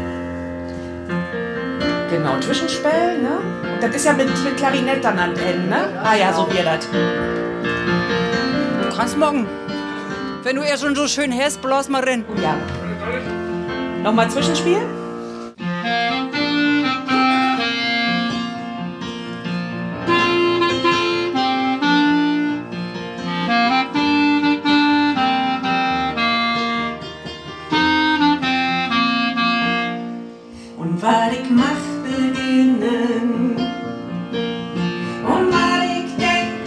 Genau, Zwischenspiel, ne? Und das ist ja mit Klarinett dann an Ende, ne? Ah ja, so wird das. Du kannst morgen. Wenn du ja schon so schön hast, bloß mal rein. Ja. Nochmal Zwischenspiel? Und was ich mach beginnen und was ich denk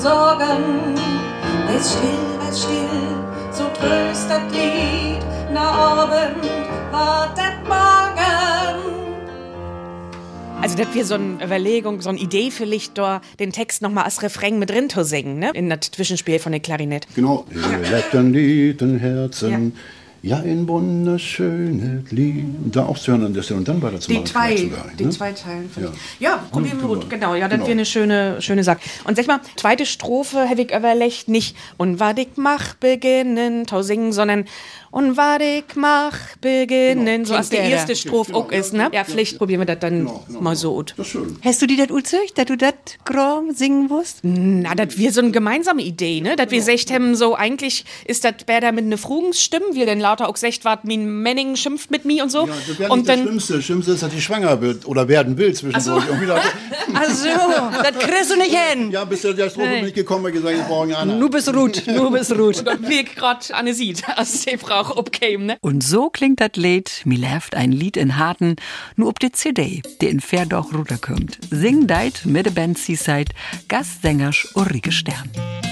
Sorgen. Wär's still, so tröst das Lied, na Abend wart das Morgen. Also, das wäre so eine Überlegung, so eine Idee vielleicht, da den Text nochmal als Refrain mit drin zu singen, ne? In das Zwischenspiel von der Klarinette. Genau. Ihr lebt ein Lied in Herzen. Ja, ein wunderschönes Lied. Und da aufzuhören an der Stelle und dann weiterzumachen. Die zwei Teilen. Ja, probieren wir gut. Genau, ja, das wäre eine schöne Sache. Und sag mal, zweite Strophe habe ich überlegt, nicht und was ich mach beginnen, zu singen, sondern und was ich mach beginnen, so als die erste Strophe auch ist, ne? Ja, vielleicht probieren wir das dann mal so gut. Das ist schön. Hast du die das uzeugt, dass du das singen musst? Na, das wäre so eine gemeinsame Idee, ne? Dass wir gesagt haben, so eigentlich ist das besser mit einer Frugensstimme, wir denn lauter auch gesagt, was mein Menning schimpft mit mir und so. Ja, das wäre nicht das Schlimmste ist, dass die schwanger wird oder werden will zwischendurch. Ach so, das kriegst du nicht hin. Ja, bis der Strophe nicht gekommen und gesagt, ich brauche eine andere. Du bist ruht. Wie ich gerade Anne sieht, als die Frau abkäme, ne? Und so klingt das Lied, mir läuft ein Lied in Harten, nur ob die CD, die in Verdorch runterkommt. Sing deit mit der Band Seaside, Gastsängers Ulrike Stern.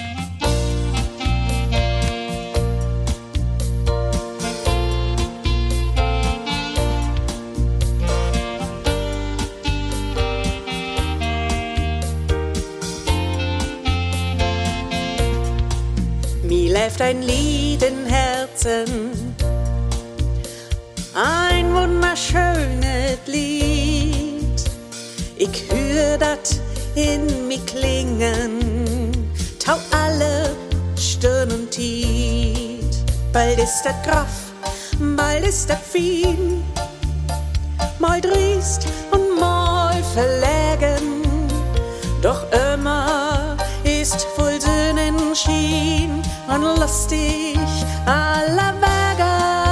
Mir läuft ein Lied in Herzen, ein wunderschönes Lied. Ich hör dat in mi klingen, tau alle Stirn tiet. Bald ist dat Graff, bald ist dat Fien, mal driest und mal verlegen, doch immer ist voll Sonnenschein und lustig aller Wegen.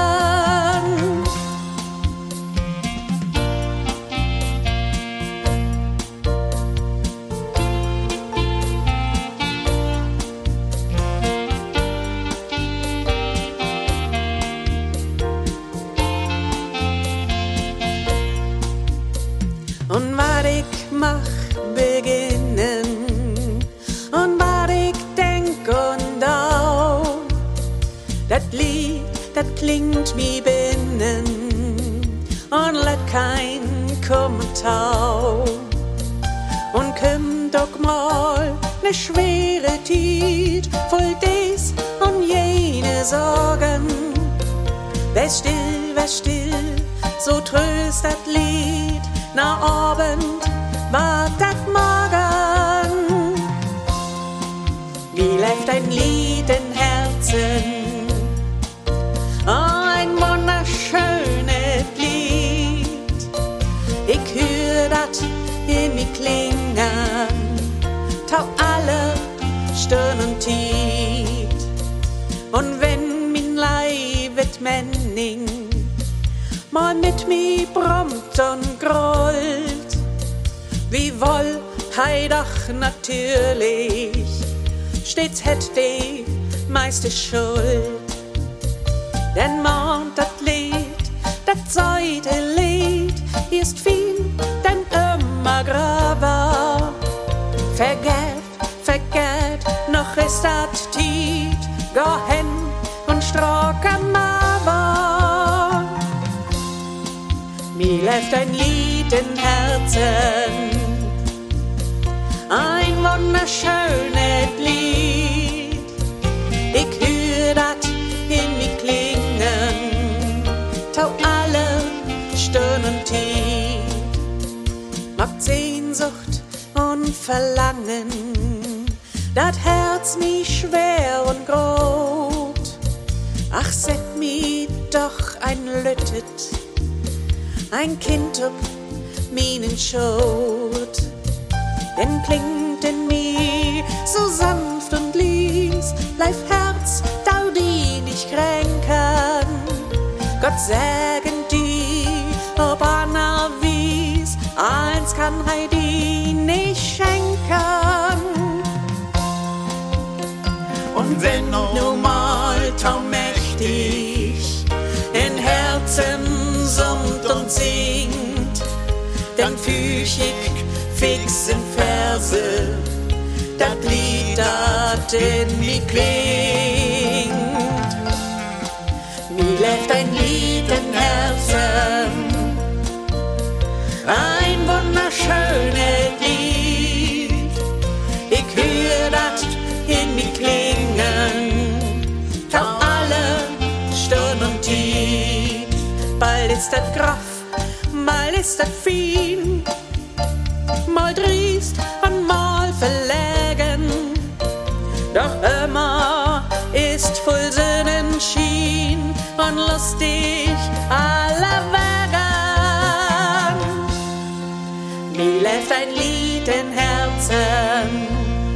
Und was ich mach, beginnen, und was ich denk und auch, das Lied, das klingt mir binnen, und let kein Kommentar. Und kommt doch mal ne schwere Tiet, voll des und jene Sorgen. Wär still, so tröst das Lied, na Abend war dat Morgen. Wie läuft ein Lied in Herzen, ein wunderschönes Lied. Ich hör dat in mi klingen, tau alle Stirn tiet. Und wenn min Leib Menning mal mit mi brummt und grollt, wie wohl hei doch natürlich stets hätt die meiste Schuld. Denn mahnt dat Lied, dat zweite Lied, ist viel, denn immer graber. Vergät, noch ist dat Tiet, geh hin und strock am Aber. Mir läuft ein Lied in Herzen, ein wunderschönes Lied. Ich hör dat in mi klingen, tau alle Stirn tiet. Macht Sehnsucht und Verlangen, dat Herz mi schwer und grot. Ach, set mi doch ein Lüttet, ein Kind ob minen Schot. Denn klingt in mir so sanft und lies, bleib Herz, dau die nicht kränken. Gott sägen die, ob Anna wies, eins kann hei die nicht schenken. Und wenn nur mal taumächtig in Herzen summt und singt, dann fühl ich fix in Verse, dat Lied da wat in mir klingt. Mir lebt ein Lied im Herzen, ein wunderschönes Lied. Ich höre das in mir klingen, tau alle Sturm und Tief. Bald ist das Graff, mal ist das Fien, mal driest und mal verlegen. Doch immer ist voll Sonnenschein und lustig aller Wegen. Mir lebt ein Lied im Herzen.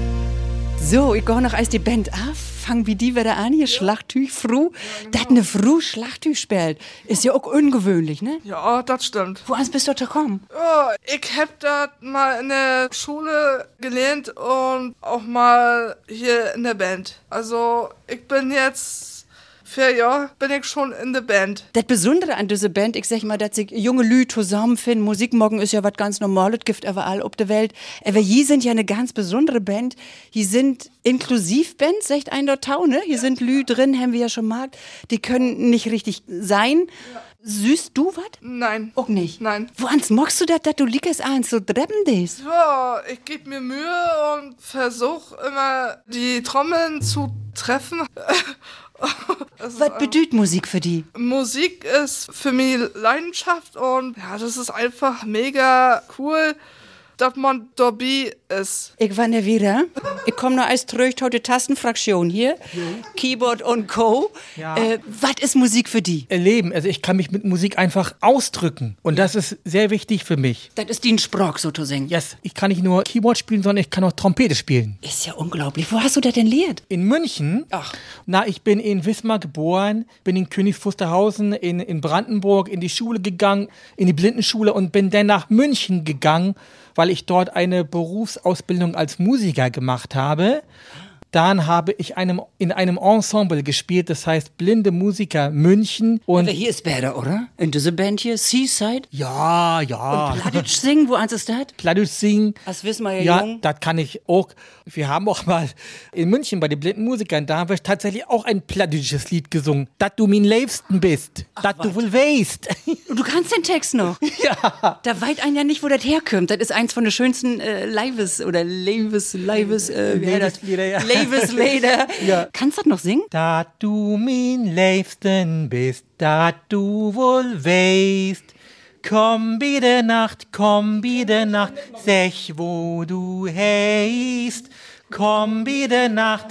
So, ich gehe noch als die Band auf. Fang wie die wieder an, hier Schlachttüch, Fru. Dat ne Fru Schlachttüch spielt, ist ja auch ungewöhnlich, ne? Ja, das stimmt. Wo bist du da gekommen? Ja, ich hab das mal in der Schule gelernt und auch mal hier in der Band. Also, ich bin jetzt 4 Jahre bin ich schon in der Band. Das Besondere an dieser Band, ich sag mal, dass sich junge Lü zusammenfinden. Musik morgen ist ja was ganz Normales, gibt überall auf der Welt. Aber hier sind ja eine ganz besondere Band. Hier sind Inklusivband, sagt ein dort Tau, ne? Hier sind Lü drin, haben wir ja schon markt. Die können nicht richtig sein. Ja. Süßt du was? Nein. Auch nicht? Nein. Woans magst du das, dass du liegst eins so dreppen des? Ja, ich gebe mir Mühe und versuche immer die Trommeln zu treffen. Was bedeutet Musik für die? Musik ist für mich Leidenschaft und ja, das ist einfach mega cool, dass man dabei ist. Ich war ne wieder. Ich komme noch als tröcht heute Tastenfraktion hier. Ja. Keyboard und Co. Ja. Was ist Musik für die? Leben. Also ich kann mich mit Musik einfach ausdrücken. Und das ist sehr wichtig für mich. Das ist die Sprach, so zu singen. Yes. Ich kann nicht nur Keyboard spielen, sondern ich kann auch Trompete spielen. Ist ja unglaublich. Wo hast du das denn lehrt? In München. Ach. Na, ich bin in Wismar geboren, bin in Königs Wusterhausen in Brandenburg in die Schule gegangen, in die Blindenschule und bin dann nach München gegangen, weil ich dort eine Berufsausbildung als Musiker gemacht habe. Dann habe ich in einem Ensemble gespielt, das heißt Blinde Musiker München. Und aber hier ist besser, oder? In dieser Band hier, Seaside? Ja, ja. Und Plattdeutsch singen, wo eins ist das? Plattdeutsch singen. Das wissen wir ja, jung. Das kann ich auch. Wir haben auch mal in München bei den blinden Musikern, da haben wir tatsächlich auch ein plattdeutsches Lied gesungen. Dat du mein Liebsten bist, dat du wohl weißt. Und du kannst den Text noch? Ja. Da weit einen ja nicht, wo das herkommt. Das ist eins von den schönsten Lebensleder. Ja. Kannst du das noch singen? Dat du mein Liebsten bist, dat du wohl weißt. Komm bitte Nacht, sech wo du heist. Komm bitte Nacht,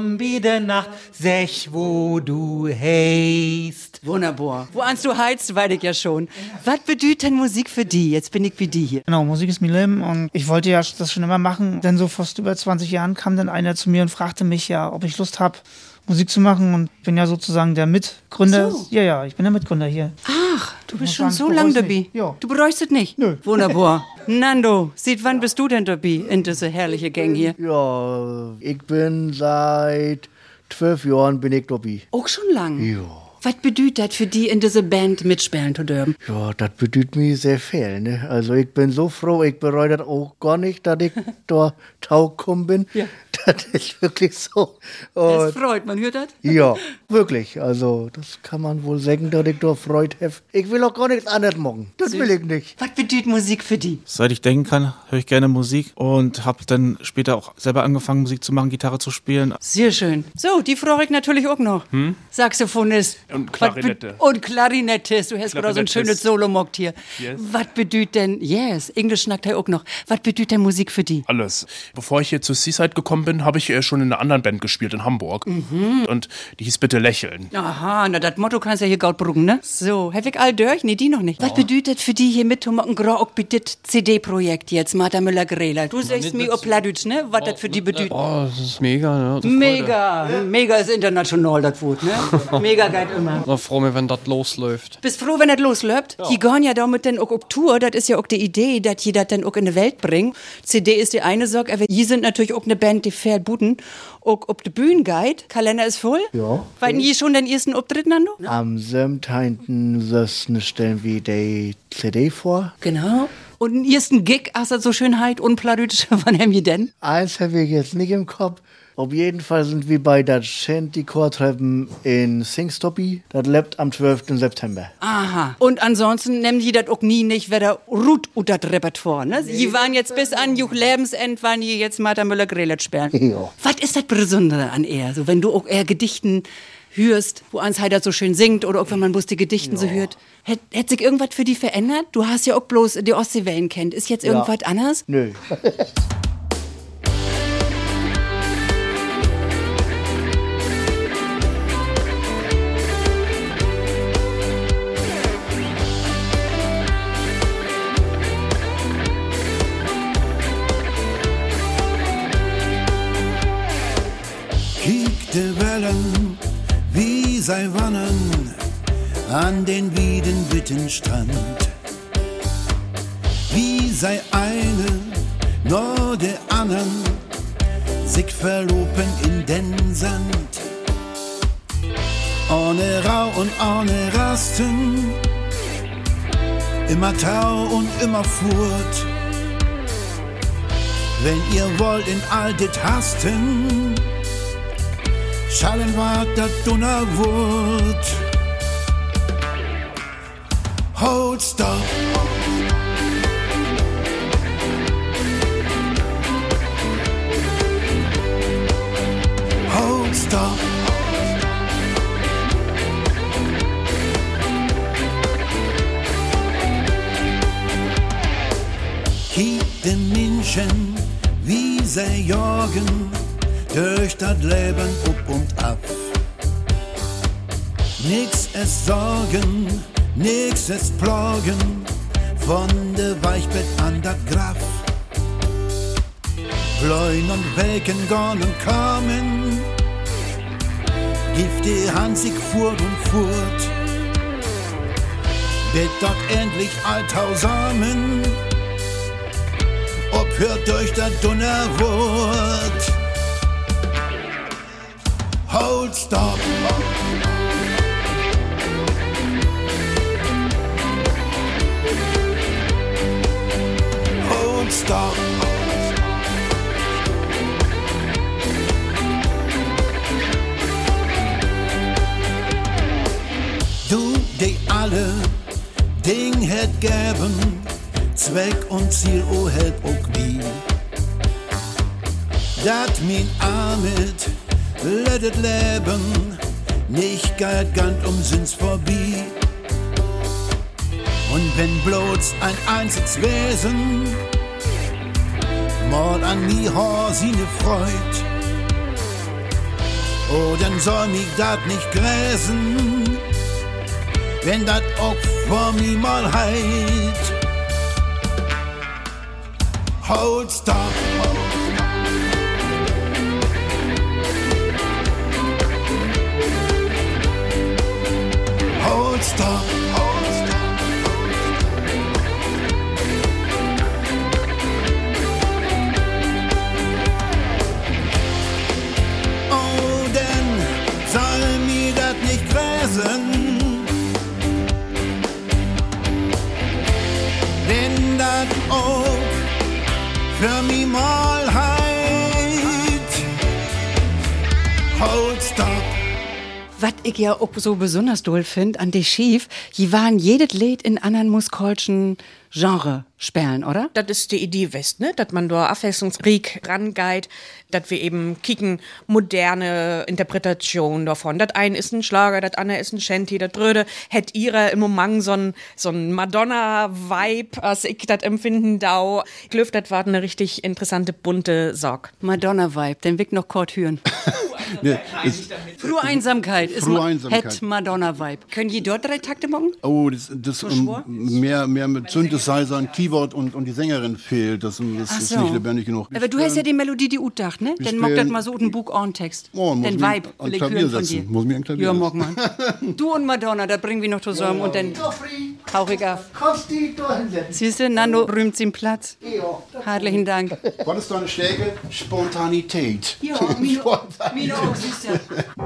sech wo du heist. Wunderbar. Wo ans du heizt, weiß ich ja schon. Was bedeutet denn Musik für die? Jetzt bin ich wie die hier. Genau, Musik ist mein Leben und ich wollte ja das schon immer machen. Denn so fast über 20 Jahren kam dann einer zu mir und fragte mich ja, ob ich Lust habe, Musik zu machen und bin ja sozusagen der Mitgründer. So. Ja, ich bin der Mitgründer hier. Ach, du bist schon so lange dabei. Ja. Du bereust es nicht? Nö. Wunderbar. Nando, seit wann bist du denn dabei in diese herrliche Gang hier? Ja, ich bin seit 12 Jahren bin ich dabei. Auch schon lang? Ja. Was bedeutet das für die, in dieser Band mitspielen zu dürfen? Ja, das bedeutet mir sehr viel. Ne? Also ich bin so froh, ich bereue das auch gar nicht, dass ich da gekommen bin. Ja. Das ist wirklich so. Und das freut, man hört das? Ja, wirklich. Also das kann man wohl sagen, dass ich da Freude habe. Ich will auch gar nichts anderes machen. Das will ich nicht. Was bedeutet Musik für die? Seit ich denken kann, höre ich gerne Musik und habe dann später auch selber angefangen, Musik zu machen, Gitarre zu spielen. Sehr schön. So, die frage ich natürlich auch noch. Saxophonist. Und Klarinette. Und Klarinettist. Du hast gerade so ein schönes Solo mockt hier. Yes. Was bedeutet denn, Englisch schnackt er auch noch. Was bedeutet denn Musik für die? Alles. Bevor ich hier zu Seaside gekommen bin, habe ich schon in einer anderen Band gespielt in Hamburg. Und die hieß Bitte Lächeln. Aha, na das Motto kannst du ja hier gaut bruggen, ne? So, hab ich all durch? Nee, die noch nicht. Was bedeutet für die hier mit Tomaten auch bitte CD-Projekt jetzt, Martha Müller-Greler? Du sagst mir auf Plattdeutsch, ne? Was das für die bedeutet? Oh, das ist mega, ne? Mega ist international, das Wort, ne? Mega geil immer. Ich froh mir, wenn das losläuft. Bist froh, wenn das losläuft? Ja. Die gehen ja damit dann auch auf Tour, das ist ja auch die Idee, dass die das dann auch in die Welt bringen. CD ist die eine Sache, aber die sind natürlich auch eine Band, die fährt Buden, auch auf die Bühne geht. Kalender ist voll. Ja. Weil ihr schon den ersten Auftritt, Nando? Am 17. stellen wir die CD vor. Genau. Und den ersten Gig, hast du so Schönheit, unplattdeutsch, wann haben wir denn? Eins habe ich jetzt nicht im Kopf. Auf jeden Fall sind wir bei der Shanty-Chortreppen in Singstoppi. Das lebt am 12. September. Aha. Und ansonsten nehmen die das auch nie nicht wieder Rut und das Repertoire, ne? Nee. Die waren jetzt bis an Juch Lebensend, waren die jetzt Martha Müller-Grelet spielen. Ja. Was ist das Besondere an er? So, wenn du auch eher Gedichten hörst, wo eins halt so schön singt oder auch wenn man bloß die Gedichten so hört. Hätt sich irgendwas für die verändert? Du hast ja auch bloß die Ostseewellen kennt. Ist jetzt irgendwas anders? Nö. Kiek de Wellen, wie sei wannen an den wiedenwitten Strand. Wie sei eine, nur de andern, sich verloben in den Sand. Ohne Rau und ohne Rasten, immer Tau und immer Furt. Wenn ihr wollt in all dit hasten, schallen wart dat Donnerwurt. Hold stop. Hold stop. Kiek den Menschen, wie sie jagen, durch das Leben up und ab. Nix es Sorgen, nix es Plagen, von de Weichbett an dat Grab. Bläuen und Welken gone und kamen, gibt die Hand sich furt und furt. Wird dort endlich alltausamen, obhört durch dat Donnerwort. Hold stop. Hold stop. Du, die alle Ding hätt gäben, Zweck und Ziel, o hätt auch nie. Dat min Armet let it leben, nicht galt ganz umsonst vorbei. Und wenn bloß ein einziges Wesen mal an mi hor sine Freud, oh, dann soll mich dat nicht gräsen, wenn dat auch vor mi mal heit. Hold stop. Hold stop. Oh, denn soll mir das nicht gräsen, wenn das auch für mich mal heit. Hold stop. Was ich ja auch so besonders doll finde an die Schief, die waren jedes Lied in anderen musikalischen Genre spielen, oder? Das ist die Idee West, ne? Dass man da abwechslungsreich rangeht, dass wir eben kicken moderne Interpretation davon. Das eine ist ein Schlager, das andere ist ein Shanty, das Dröde hätt ihre im Moment so ein Madonna-Vibe, als ich das empfinden dau. Ich glaube, das war eine richtig interessante, bunte Sache. Madonna-Vibe, den Weg noch kurz hören. Nee, Frühe Einsamkeit ist Einsamkeit. Madonna-Vibe. Können die dort 3 Takte machen? Oh, das mehr mit Synthesizer und Keyboard und die Sängerin fehlt. Das ist nicht lebendig genug. Aber du hast ja die Melodie, die ut dacht, ne? Dann mag das mal so einen Book-on-Text. Oh, den Vibe. An Klavier setzen. Muss mir ein Klavier ja, setzen. mag man. Du und Madonna, das bringen wir noch zusammen und dann hauch ich auf. Kannst du die da hinsetzen? Siehst du, Nando rühmt den Platz. Ja. Herzlichen Dank. Was ist deine Stärke? Spontanität. Ja, mir auch, siehst du.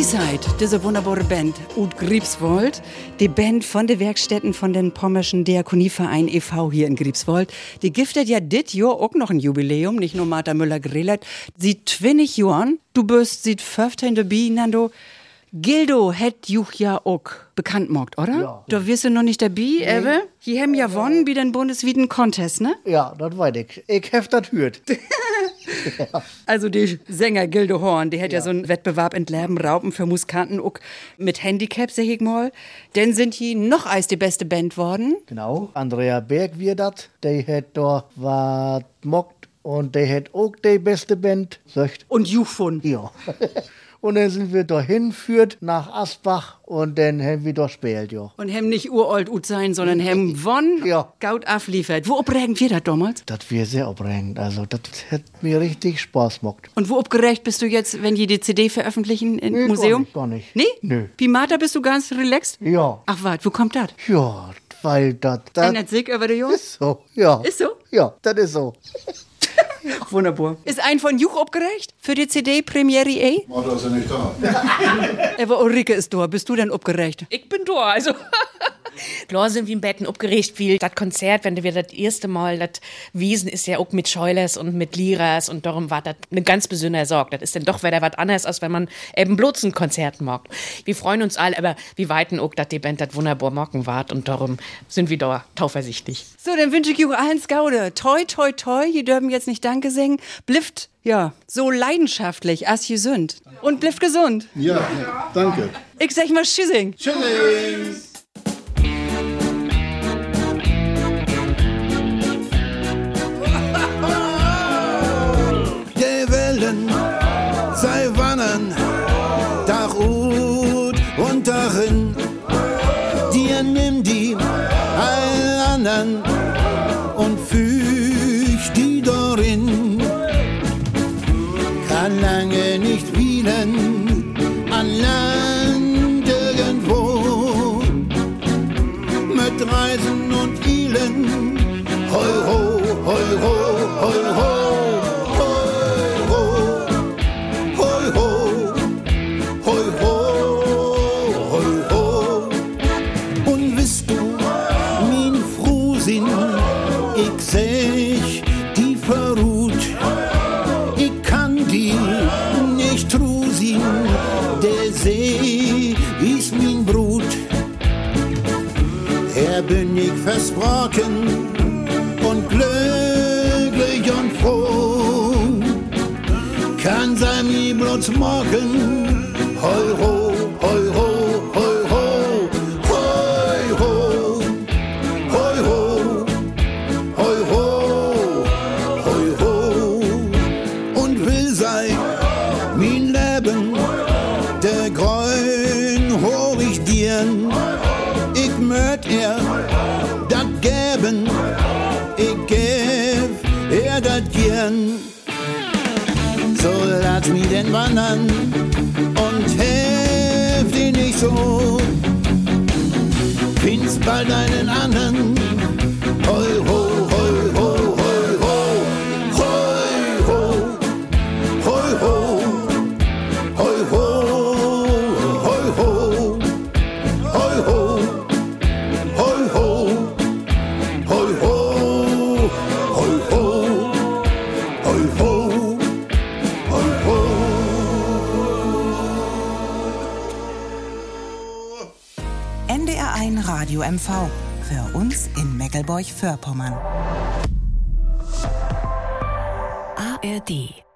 Seaside, diese wunderbare Band ut Griebswold, die Band von den Werkstätten von den Pommerschen Diakonieverein e.V. hier in Griebswold, die giftet ja dit Jahr auch noch ein Jubiläum, nicht nur Martha Müller-Grelert, sie 20 Jahren, du bist sieht 15 dabei, Nando. Gildo hätt juch ja auch bekannt mogt, oder? Ja. Da wirst du noch nicht dabei, Ewe? Die haben ja gewonnen bei den bundesweiten Contest, ne? Ja, das weiß ich. Ich hef das hört. Ja. Also die Sänger Gildo Horn, die hat ja so einen Wettbewerb in Leben Raupen für Musikanten auch mit Handicap, sag ich mal. Denn sind die noch als die beste Band worden. Genau, Andrea Berg wir dat. Die hat da was mockt und die hat auch die beste Band. Sagt. Und juch von. Ja. Und dann sind wir da hinführt nach Asbach und dann haben wir da gespielt, ja. Und haben nicht uralt ut sein, sondern haben won, Gaut abliefert. Wo abregend wir das damals? Das wir sehr abregend, also das hat mir richtig Spaß gemacht. Und wo abgerecht bist du jetzt, wenn die CD veröffentlichen im Museum? Gar nicht. Nee? Nö. Pimata bist du ganz relaxed? Ja. Ach wat, wo kommt das? Ja, weil das... Ändert sich über die Jahre? Ist so, ja. Ist so? Ja, das ist so. Wunderbar. Ist ein von Juch abgereicht für die CD-Premiere eh? Martha ist ja nicht da. Aber Ulrike ist da. Bist du denn abgereicht? Ich bin da, also. Klar sind wir im Betten abgeregt, viel das Konzert, wenn wir das erste Mal, das Wiesen ist ja auch mit Scheulers und mit Liras und darum war das eine ganz besondere Sorge. Das ist dann doch wieder was anderes, als wenn man eben bloß ein Konzert mag. Wir freuen uns alle, aber wir weiten auch, dass die Band das wunderbar morgen wart und darum sind wir da tauversichtlich. So, dann wünsche ich euch allen Skaude. Toi, toi, toi, ihr dürfen jetzt nicht Danke singen. Blifft, ja, so leidenschaftlich, als ihr sind. Und blifft gesund. Ja, danke. Ich sag mal Tschüssing. Tschüssing. Sei Wannen, Dach und darin, dir nimm die allen anderen und füg die darin. Kann lange nicht wielen an Land irgendwo, mit Reisen und Ilen, hoi ho, hoi ho, hoi ho. Bin ich versprochen und glücklich und froh. Kann sein mir bloß morgen, hoi ho, hoi ho, hoi ho, hoi ho, hoi ho, hoi ho, hoi ho. Und will sein mein Leben, der Gräun hoch ich dir. Ich möcht dat geben, ich geb dat gern. So lass mich denn wandern und helf dir nicht so. Find's bald einen anderen, hoi ho, hoi ho, hoi ho, hoi ho, hoi ho, hoi ho, hoi ho, hoi ho. NDR1 Radio MV. Für uns in Meckelburg-Vorpommern. ARD